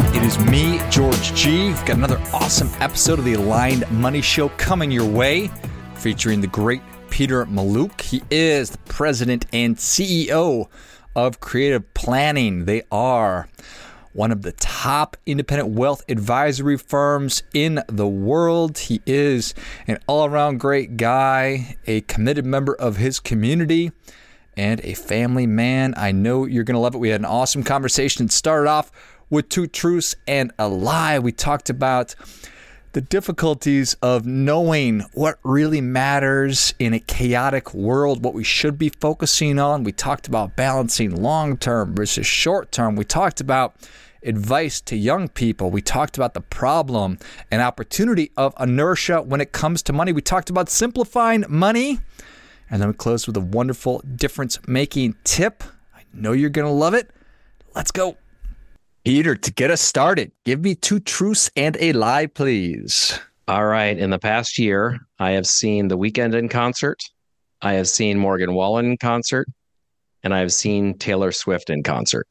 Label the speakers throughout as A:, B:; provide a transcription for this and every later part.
A: It is me, George G. We've got another awesome episode of the Aligned Money Show coming your way, featuring the great Peter Mallouk. He is the president and CEO of Creative Planning. They are one of the top independent wealth advisory firms in the world. He is an all-around great guy, a committed member of his community, and a family man. I know you're going to love it. We had an awesome conversation. It started off with two truths and a lie. We talked about the difficulties of knowing what really matters in a chaotic world, what we should be focusing on. We talked about balancing long-term versus short-term. We talked about advice to young people. We talked about the problem and opportunity of inertia when it comes to money. We talked about simplifying money. And then we closed with a wonderful difference-making tip. I know you're going to love it. Let's go. Peter, to get us started, give me two truths and a lie, please.
B: All right. In the past year, I have seen The Weeknd in concert. I have seen Morgan Wallen in concert. And I have seen Taylor Swift in concert.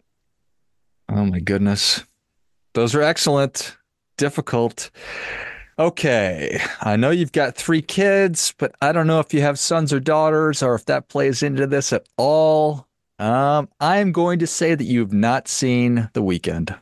A: Oh, my goodness. Those are excellent. Difficult. Okay. I know you've got 3 kids, but I don't know if you have sons or daughters or if that plays into this at all. I'm going to say that you've not seen The Weeknd.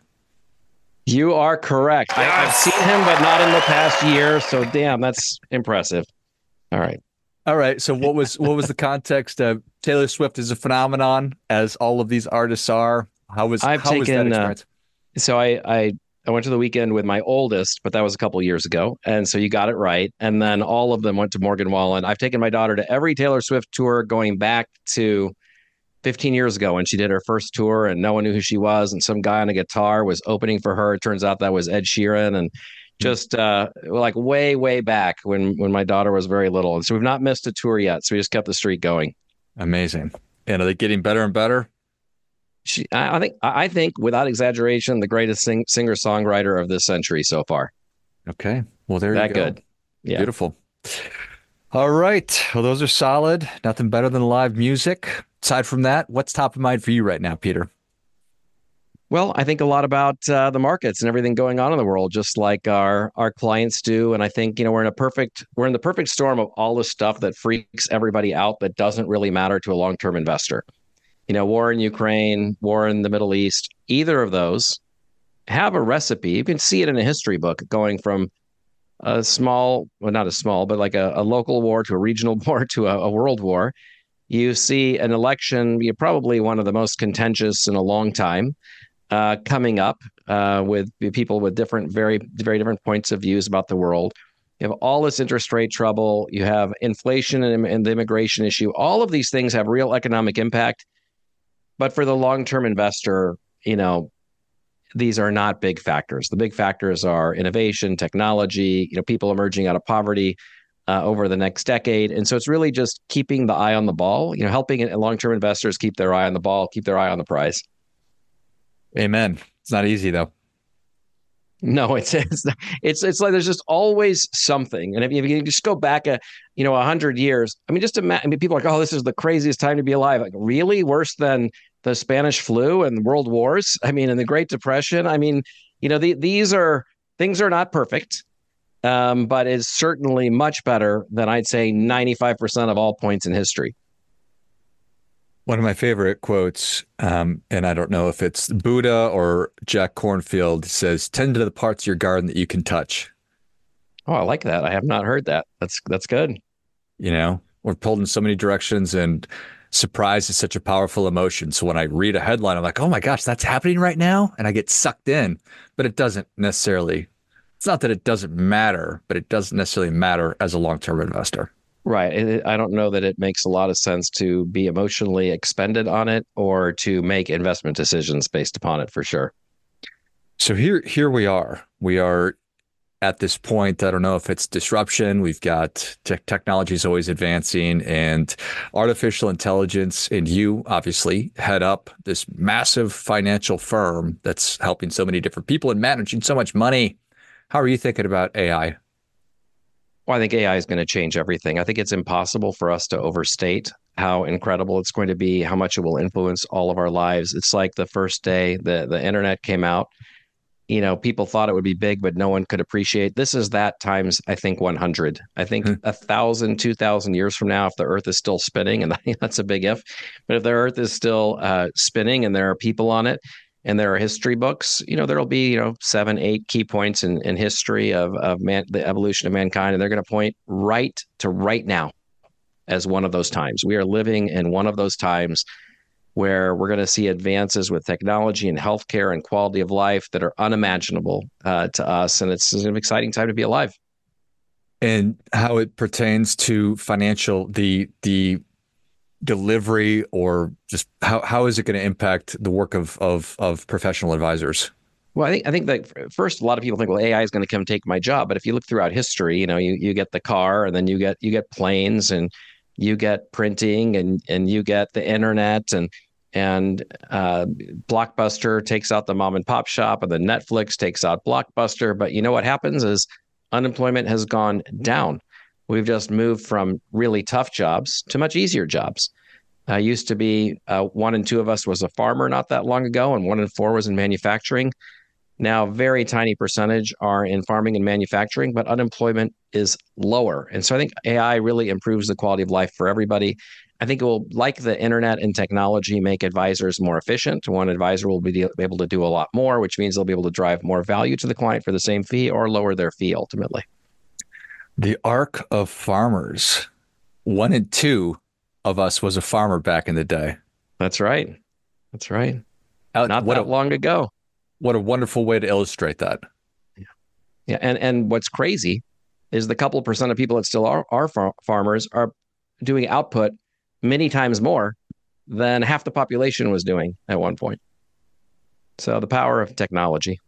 B: You are correct. Yes! I've seen him, but not in the past year. So, damn, that's impressive. All right.
A: All right. So what was the context of Taylor Swift is a phenomenon, as all of these artists are? How was that experience?
B: So I went to The Weeknd with my oldest, but that was a couple of years ago. And so you got it right. And then all of them went to Morgan Wallen. I've taken my daughter to every Taylor Swift tour going back to 15 years ago when she did her first tour and no one knew who she was. And some guy on a guitar was opening for her. It turns out that was Ed Sheeran. And just like way, way back when my daughter was very little. And so we've not missed a tour yet. So we just kept the streak going.
A: Amazing. And are they getting better and better?
B: I think without exaggeration, the greatest singer-songwriter of this century so far.
A: Okay. Well, there you go.
B: That good. Yeah.
A: Beautiful. All right. Well, those are solid. Nothing better than live music. Aside from that, what's top of mind for you right now, Peter?
B: Well, I think a lot about the markets and everything going on in the world, just like our clients do. And I think, we're in the perfect storm of all the stuff that freaks everybody out that doesn't really matter to a long-term investor. War in Ukraine, war in the Middle East, either of those have a recipe. You can see it in a history book going from a small, well, not as small, but like a local war to a regional war to a world war. You see an election, probably one of the most contentious in a long time, coming up with people with very, very different points of views about the world. You have all this interest rate trouble. You have inflation and the immigration issue. All of these things have real economic impact. But for the long-term investor, these are not big factors. The big factors are innovation, technology, people emerging out of poverty over the next decade. And so it's really just keeping the eye on the ball, helping long-term investors keep their eye on the ball, keep their eye on the prize.
A: Amen. It's not easy, though.
B: No, it's like there's just always something. And if you just go back 100 years, just imagine, people are like, oh, this is the craziest time to be alive. Like, really? Worse than the Spanish flu and world wars? And the Great Depression? These are things are not perfect, but it's certainly much better than I'd say 95% of all points in history.
A: One of my favorite quotes, and I don't know if it's Buddha or Jack Kornfield, says, "Tend to the parts of your garden that you can touch."
B: Oh, I like that. I have not heard that. That's good.
A: We're pulled in so many directions, and surprise is such a powerful emotion. So when I read a headline, I'm like, oh my gosh, that's happening right now. And I get sucked in, but it doesn't necessarily, it's not that it doesn't matter, but it doesn't necessarily matter as a long-term investor.
B: Right. I don't know that it makes a lot of sense to be emotionally expended on it or to make investment decisions based upon it, for sure.
A: So here we are. We are at this point. I don't know if it's disruption. We've got technology is always advancing, and artificial intelligence. And you obviously head up this massive financial firm that's helping so many different people and managing so much money. How are you thinking about AI?
B: Well, I think AI is going to change everything. I think it's impossible for us to overstate how incredible it's going to be, how much it will influence all of our lives. It's like the first day the internet came out. people thought it would be big, but no one could appreciate. This is that times, I think, 100. I think
A: Hmm.
B: 1,000, 2,000 years from now, if the Earth is still spinning, and that's a big if, but if the Earth is still spinning and there are people on it and there are history books, there'll be, 7, 8 key points in history of the evolution of mankind. And they're going to point right to right now as one of those times. We are living in one of those times where we're going to see advances with technology and healthcare and quality of life that are unimaginable to us. And it's an exciting time to be alive.
A: And how it pertains to financial, the delivery, or just how is it going to impact the work of professional advisors?
B: Well, I think that first, a lot of people think, well, AI is going to come take my job. But if you look throughout history, you get the car, and then you get planes, and you get printing, and you get the internet, and Blockbuster takes out the mom and pop shop, and then Netflix takes out Blockbuster. But you know what happens is unemployment has gone down. We've just moved from really tough jobs to much easier jobs. Used to be 1 in 2 of us was a farmer not that long ago, and 1 in 4 was in manufacturing. Now, very tiny percentage are in farming and manufacturing, but unemployment is lower. And so I think AI really improves the quality of life for everybody. I think it will, like the internet and technology, make advisors more efficient. One advisor will be able to do a lot more, which means they'll be able to drive more value to the client for the same fee or lower their fee ultimately.
A: The arc of farmers. 1 in 2 of us was a farmer back in the day.
B: That's right. That's right. Not
A: What
B: that
A: a
B: long ago.
A: what a wonderful way to illustrate that.
B: Yeah. And what's crazy is the couple percent of people that still are farmers are doing output many times more than half the population was doing at one point. So the power of technology.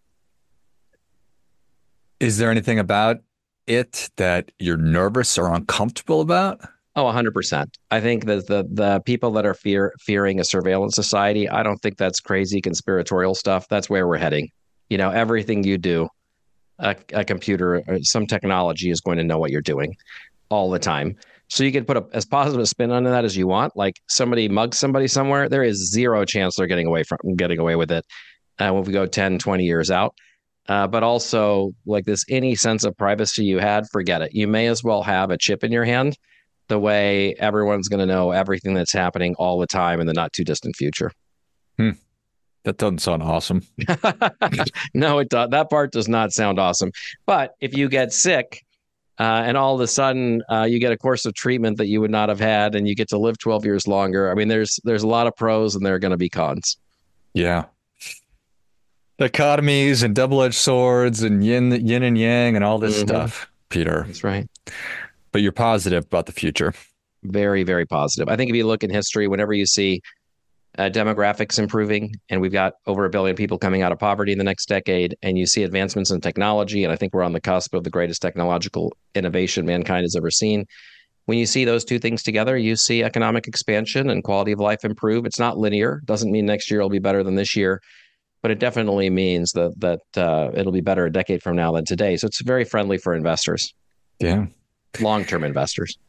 A: Is there anything about it that you're nervous or uncomfortable about?
B: Oh, 100%. I think that the people that are fearing a surveillance society, I don't think that's crazy conspiratorial stuff. That's where we're heading. Everything you do, a computer, or some technology is going to know what you're doing all the time. So you can put as positive a spin on that as you want. Like somebody mugs somebody somewhere, there is zero chance they're getting away with it when we go 10, 20 years out. But also, like this, any sense of privacy you had, forget it. You may as well have a chip in your hand, the way everyone's going to know everything that's happening all the time in the not too distant future.
A: Hmm. That doesn't sound awesome.
B: No, it does. That part does not sound awesome. But if you get sick and all of a sudden you get a course of treatment that you would not have had, and you get to live 12 years longer, I mean, there's a lot of pros and there are going to be cons.
A: Yeah. Dichotomies and double-edged swords and yin and yang and all this stuff, Peter.
B: That's right.
A: But you're positive about the future.
B: Very, very positive. I think if you look in history, whenever you see demographics improving, and we've got over 1 billion people coming out of poverty in the next decade, and you see advancements in technology, and I think we're on the cusp of the greatest technological innovation mankind has ever seen. When you see those two things together, you see economic expansion and quality of life improve. It's not linear. Doesn't mean next year will be better than this year, but it definitely means that it'll be better a decade from now than today. So it's very friendly for investors.
A: Yeah.
B: Long-term investors.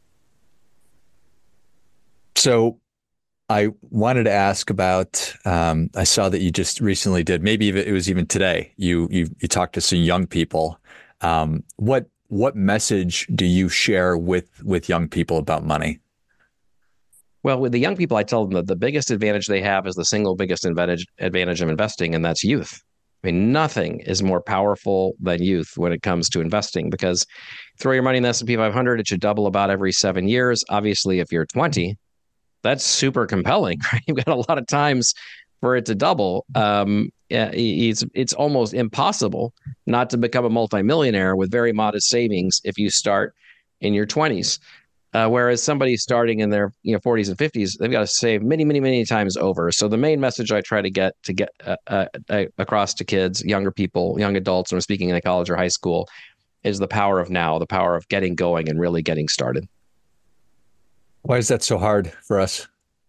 A: So I wanted to ask about, I saw that you just recently did, maybe it was even today, you talked to some young people. What message do you share with young people about money?
B: Well, with the young people, I tell them that the biggest advantage they have is the single biggest advantage of investing, and that's youth. I mean, nothing is more powerful than youth when it comes to investing, because throw your money in the S&P 500, it should double about every 7 years. Obviously, if you're 20, that's super compelling, right? You've got a lot of times for it to double. It's almost impossible not to become a multimillionaire with very modest savings if you start in your 20s. Whereas somebody starting in their 40s and 50s, they've got to save many, many, many times over. So the main message I try to get across to kids, younger people, young adults, when I'm speaking in a college or high school, is the power of now, the power of getting going and really getting started.
A: Why is that so hard for us?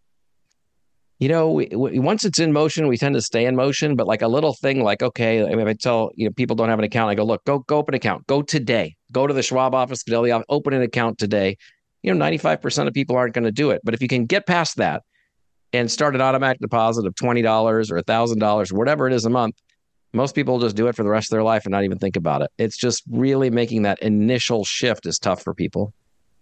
B: Once it's in motion, we tend to stay in motion. But like a little thing, like, okay, I mean, if I tell people don't have an account, I go, look, go open an account, go today, go to the Schwab office, Fidelity office, open an account today. 95% of people aren't going to do it. But if you can get past that and start an automatic deposit of $20 or $1,000, whatever it is a month, Most people just do it for the rest of their life and not even think about it. It's just really making that initial shift is tough for people.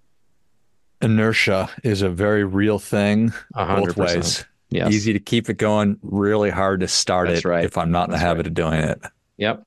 A: Inertia is a very real thing, both
B: 100%.
A: ways.
B: Yes,
A: Easy to keep it going, really hard to start
B: that's
A: it
B: right.
A: if I'm not in the
B: That's right.
A: habit of doing it.
B: Yep.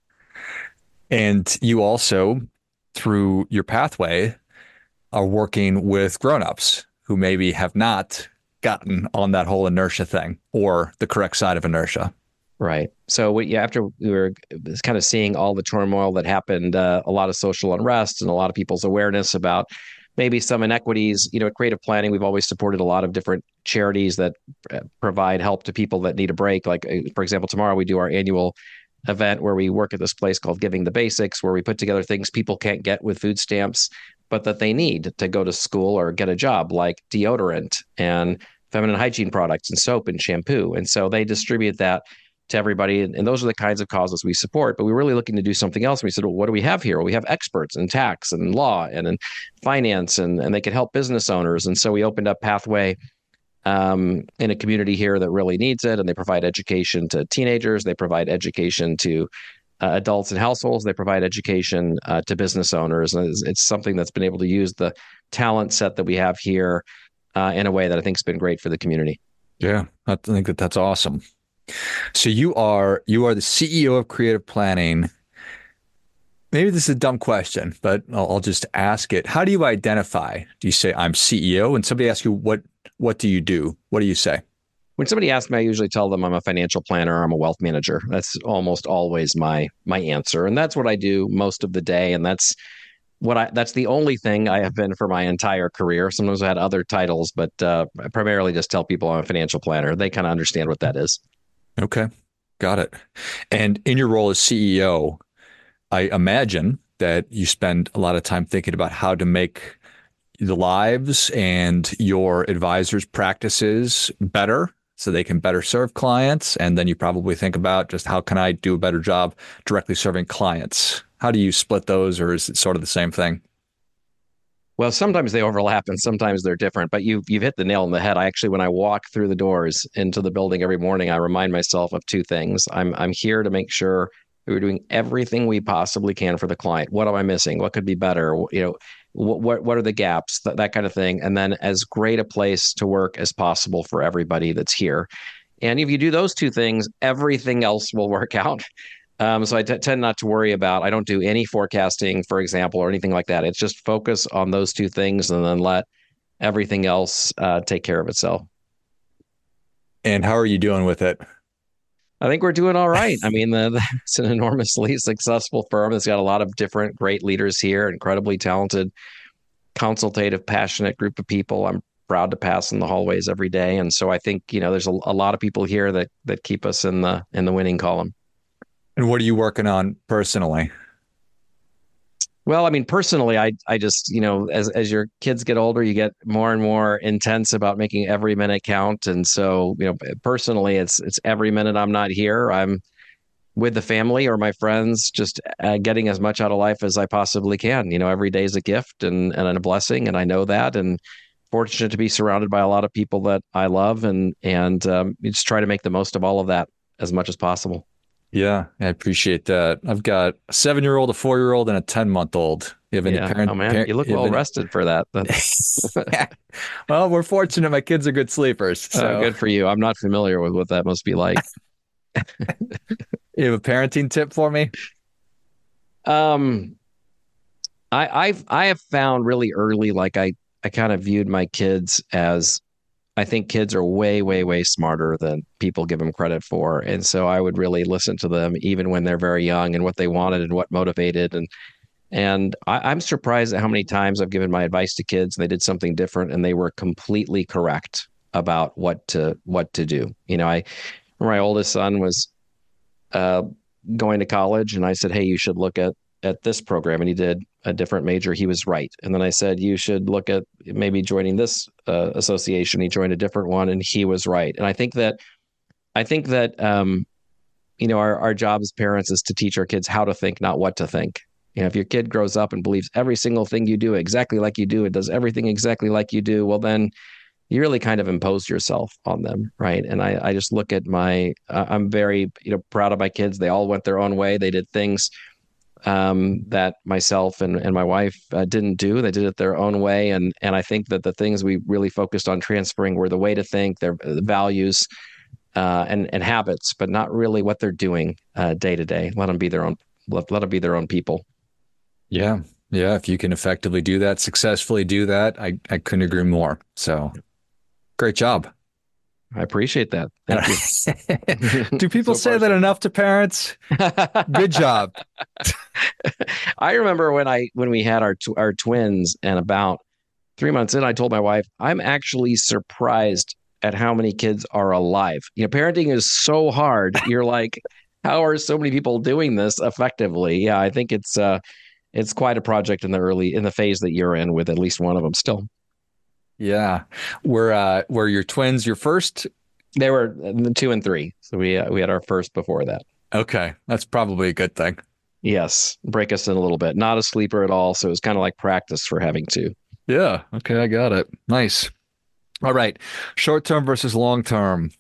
A: And you also, through your pathway, are working with grownups who maybe have not gotten on that whole inertia thing or the correct side of inertia.
B: Right. So after we were kind of seeing all the turmoil that happened, a lot of social unrest and a lot of people's awareness about maybe some inequities, at Creative Planning, we've always supported a lot of different charities that provide help to people that need a break. Like, for example, tomorrow we do our annual event where we work at this place called Giving the Basics, where we put together things people can't get with food stamps, but that they need to go to school or get a job, like deodorant and feminine hygiene products and soap and shampoo. And so they distribute that to everybody. And those are the kinds of causes we support. But we're really looking to do something else. And we said, well, what do we have here? Well, we have experts in tax and law and in finance, and they can help business owners. And so we opened up Pathway in a community here that really needs it. And they provide education to teenagers. They provide education to adults and households. They provide education to business owners. And it's something that's been able to use the talent set that we have here in a way that I think has been great for the community.
A: Yeah, I think that's awesome. So you are the CEO of Creative Planning. Maybe this is a dumb question, but I'll just ask it. How do you identify? Do you say I'm CEO? And somebody asks you what do you do? What do you say?
B: When somebody asks me, I usually tell them I'm a financial planner, or I'm a wealth manager. That's almost always my answer, and that's what I do most of the day. And that's the only thing I have been for my entire career. Sometimes I had other titles, but I primarily just tell people I'm a financial planner. They kind of understand what that is.
A: Okay, got it. And in your role as CEO, I imagine that you spend a lot of time thinking about how to make the lives and your advisors' practices better so they can better serve clients. And then you probably think about just how can I do a better job directly serving clients? How do you split those, or is it sort of the same thing?
B: Well, sometimes they overlap and sometimes they're different, but you've hit the nail on the head. I actually, when I walk through the doors into the building every morning, I remind myself of two things. I'm here to make sure we're doing everything we possibly can for the client. What am I missing? What could be better? What are the gaps? That kind of thing. And then as great a place to work as possible for everybody that's here. And if you do those two things, everything else will work out. So I tend not to worry about, I don't do any forecasting, for example, or anything like that. It's just focus on those two things and then let everything else take care of itself.
A: And how are you doing with it?
B: I think we're doing all right. I mean, it's an enormously successful firm that's got a lot of different great leaders here, incredibly talented, consultative, passionate group of people. I'm proud to pass in the hallways every day. And so I think, there's a lot of people here that keep us in the winning column.
A: And what are you working on personally?
B: Well, I mean, personally, I just, as your kids get older, you get more and more intense about making every minute count. And so, personally, it's every minute I'm not here, I'm with the family or my friends, just getting as much out of life as I possibly can. Every day is a gift and a blessing, and I know that. And fortunate to be surrounded by a lot of people that I love, and just try to make the most of all of that as much as possible.
A: Yeah, I appreciate that. I've got a 7-year-old, a 4-year-old, and a 10-month-old. You have any
B: Yeah.
A: parent?
B: Oh man, you look well rested for that.
A: Well, we're fortunate. My kids are good sleepers. So
B: Good for you. I'm not familiar with what that must be like.
A: you have a parenting tip for me?
B: Um, I have found really early, like I kind of viewed my kids as, I think kids are way, way, way smarter than people give them credit for. And so I would really listen to them even when they're very young and what they wanted and what motivated. And I'm surprised at how many times I've given my advice to kids and they did something different and they were completely correct about what to do. My oldest son was uh, going to college, and I said, "Hey, you should look at this program," and he did a different major. He was right. And then I said, "You should look at maybe joining this association." He joined a different one, and he was right. And I think that our job as parents is to teach our kids how to think, not what to think. If your kid grows up and believes every single thing you do exactly like you do, it does everything exactly like you do, well, then you really kind of impose yourself on them, right? And I just look at I'm very proud of my kids. They all went their own way. They did things that myself and my wife didn't do. They did it their own way, and I think that the things we really focused on transferring were the way to think, their values, and habits, but not really what they're doing day to day. Let them be their own. Let them be their own people.
A: Yeah. Yeah. If you can effectively do that, successfully do that, I couldn't agree more. So great job.
B: I appreciate that. Thank
A: you. Do people say that enough to parents? Good job.
B: I remember when we had our twins, and about 3 months in, I told my wife, I'm actually surprised at how many kids are alive. Parenting is so hard. You're like, how are so many people doing this effectively? Yeah, I think it's quite a project in the phase that you're in, with at least one of them still.
A: Yeah. Were your twins your first?
B: They were 2 and 3. So we had our first before that.
A: Okay. That's probably a good thing.
B: Yes. Break us in a little bit. Not a sleeper at all. So it was kind of like practice for having two.
A: Yeah. Okay. I got it. Nice. All right. Short term versus long term.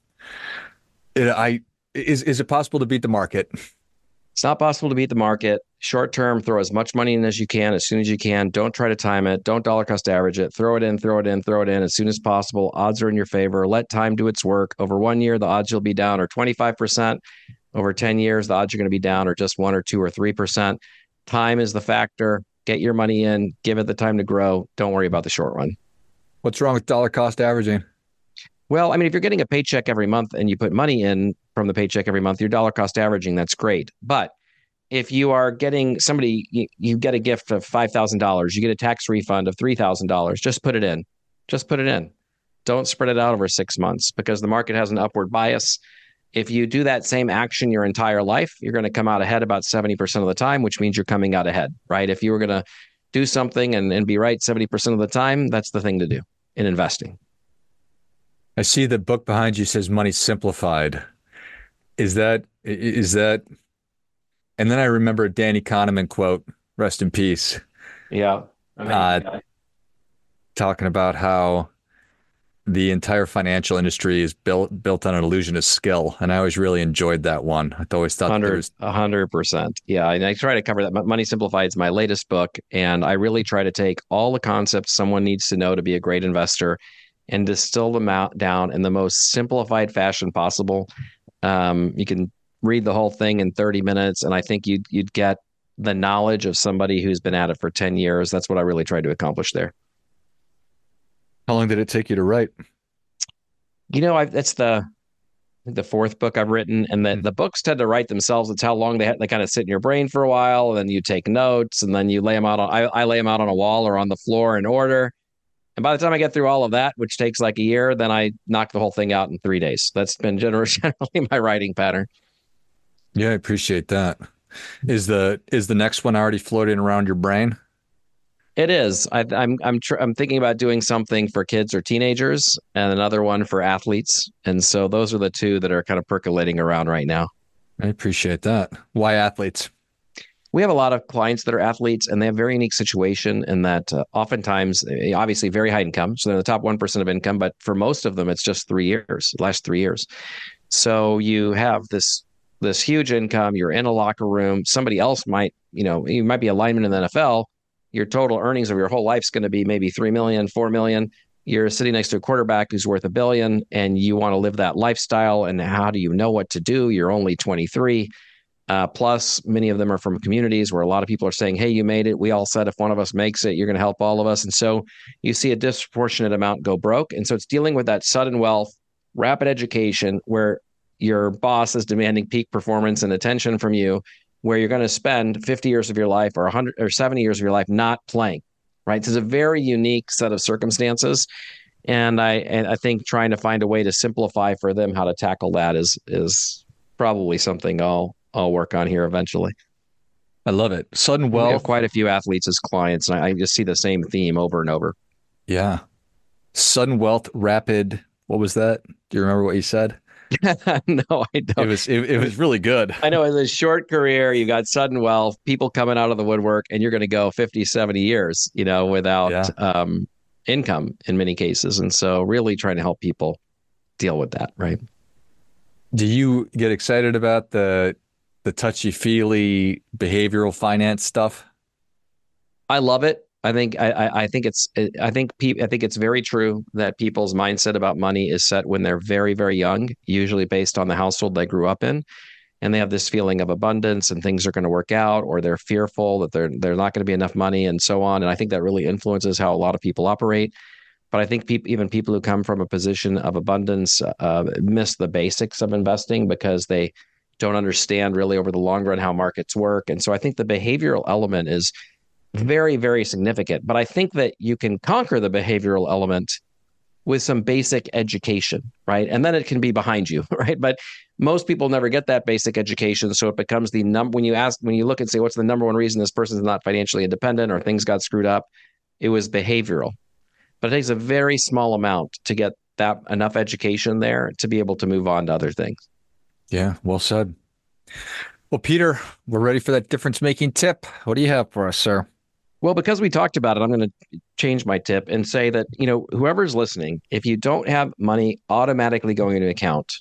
A: Is it possible to beat the market?
B: It's not possible to beat the market. Short term, throw as much money in as you can, as soon as you can. Don't try to time it. Don't dollar cost average it. Throw it in as soon as possible. Odds are in your favor. Let time do its work. Over 1 year, the odds you'll be down are 25%. Over 10 years, the odds you're going to be down are just 1 or 2 or 3%. Time is the factor. Get your money in. Give it the time to grow. Don't worry about the short run.
A: What's wrong with dollar cost averaging?
B: Well, I mean, if you're getting a paycheck every month and you put money in from the paycheck every month, you're dollar cost averaging. That's great. But if you are getting you get a gift of $5,000, you get a tax refund of $3,000, just put it in. Just put it in. Don't spread it out over 6 months, because the market has an upward bias. If you do that same action your entire life, you're going to come out ahead about 70% of the time, which means you're coming out ahead, right? If you were going to do something and be right 70% of the time, that's the thing to do in investing.
A: I see the book behind you says Money Simplified. Is that, and then I remember a Danny Kahneman quote, rest in peace.
B: Yeah.
A: Talking about how the entire financial industry is built on an illusion of skill. And I always really enjoyed that one. I always thought
B: 100%. Yeah. And I try to cover that. Money Simplified is my latest book. And I really try to take all the concepts someone needs to know to be a great investor and distill them out down in the most simplified fashion possible. You can read the whole thing in 30 minutes, and I think you'd get the knowledge of somebody who's been at it for 10 years. That's what I really tried to accomplish there.
A: How long did it take you to write?
B: That's the fourth book I've written, and the books tend to write themselves. It's how long they kind of sit in your brain for a while, and then you take notes, and then you lay them out I lay them out on a wall or on the floor in order. And by the time I get through all of that, which takes like a year, then I knock the whole thing out in 3 days. That's been generally my writing pattern.
A: Yeah, I appreciate that. Is the next one already floating around your brain?
B: It is. I'm thinking about doing something for kids or teenagers, and another one for athletes. And so those are the two that are kind of percolating around right now.
A: I appreciate that. Why athletes?
B: We have a lot of clients that are athletes, and they have a very unique situation in that oftentimes, obviously very high income. So they're the top 1% of income, but for most of them, it's just 3 years, last 3 years. So you have this huge income, you're in a locker room, somebody else might, you might be a lineman in the NFL. Your total earnings of your whole life is going to be maybe 3 million, 4 million. You're sitting next to a quarterback who's worth $1 billion, and you want to live that lifestyle. And how do you know what to do? You're only 23. Plus, many of them are from communities where a lot of people are saying, hey, you made it. We all said if one of us makes it, you're going to help all of us. And so you see a disproportionate amount go broke. And so it's dealing with that sudden wealth, rapid education, where your boss is demanding peak performance and attention from you, where you're going to spend 50 years of your life or 100 or 70 years of your life not playing, right? So it's a very unique set of circumstances. And I think trying to find a way to simplify for them how to tackle that is probably something I'll work on here eventually.
A: I love it. Sudden wealth.
B: We have quite a few athletes as clients, and I just see the same theme over and over.
A: Yeah. Sudden wealth, rapid. What was that? Do you remember what you said?
B: No, I don't.
A: It was really good.
B: I know, in a short career, you got sudden wealth, people coming out of the woodwork, and you're going to go 50, 70 years, without income in many cases. And so really trying to help people deal with that, right?
A: Do you get excited about the touchy-feely behavioral finance stuff?
B: I love it. I think it's very true that people's mindset about money is set when they're very, very young, usually based on the household they grew up in, and they have this feeling of abundance and things are going to work out, or they're fearful that they're not going to be enough money and so on. And I think that really influences how a lot of people operate. But I think even people who come from a position of abundance miss the basics of investing because they don't understand really over the long run how markets work. And so I think the behavioral element is very, very significant. But I think that you can conquer the behavioral element with some basic education, right? And then it can be behind you, right? But most people never get that basic education. So it becomes the number when you look and say, what's the number one reason this person's not financially independent or things got screwed up? It was behavioral. But it takes a very small amount to get that enough education there to be able to move on to other things.
A: Yeah, well said. Well, Peter, we're ready for that difference-making tip. What do you have for us, sir?
B: Well, because we talked about it, I'm going to change my tip and say that, whoever's listening, if you don't have money automatically going into an account,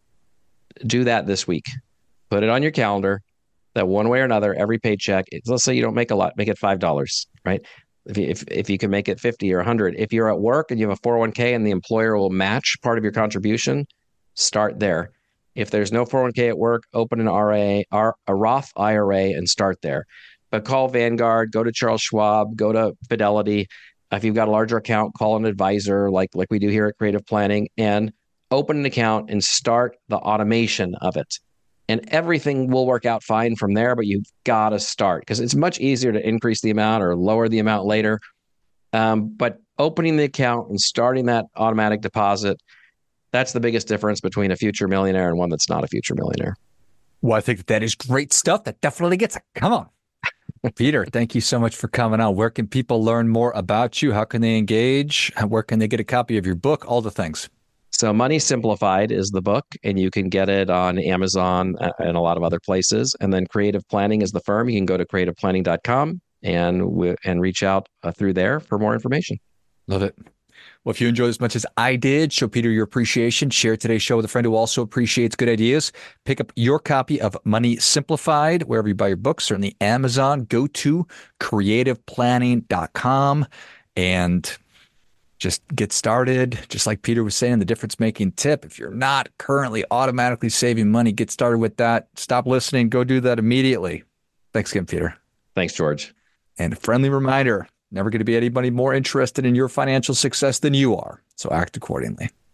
B: do that this week. Put it on your calendar that one way or another, every paycheck, let's say you don't make a lot, make it $5, right? If you can make it 50 or 100, if you're at work and you have a 401k and the employer will match part of your contribution, start there. If there's no 401k at work, open an a Roth IRA and start there. But call Vanguard, go to Charles Schwab, go to Fidelity. If you've got a larger account, call an advisor like we do here at Creative Planning and open an account and start the automation of it. And everything will work out fine from there, but you've got to start because it's much easier to increase the amount or lower the amount later. But opening the account and starting that automatic deposit, that's the biggest difference between a future millionaire and one that's not a future millionaire.
A: Well, I think that is great stuff. That definitely gets it. Come on. Peter, thank you so much for coming on. Where can people learn more about you? How can they engage? Where can they get a copy of your book? All the things.
B: So Money Simplified is the book, and you can get it on Amazon and a lot of other places. And then Creative Planning is the firm. You can go to creativeplanning.com and reach out through there for more information.
A: Love it. Well, if you enjoyed as much as I did, show Peter your appreciation. Share today's show with a friend who also appreciates good ideas. Pick up your copy of Money Simplified wherever you buy your books, certainly Amazon. Go to creativeplanning.com and just get started. Just like Peter was saying, the difference-making tip. If you're not currently automatically saving money, get started with that. Stop listening. Go do that immediately. Thanks again, Peter.
B: Thanks, George.
A: And a friendly reminder, never going to be anybody more interested in your financial success than you are. So act accordingly.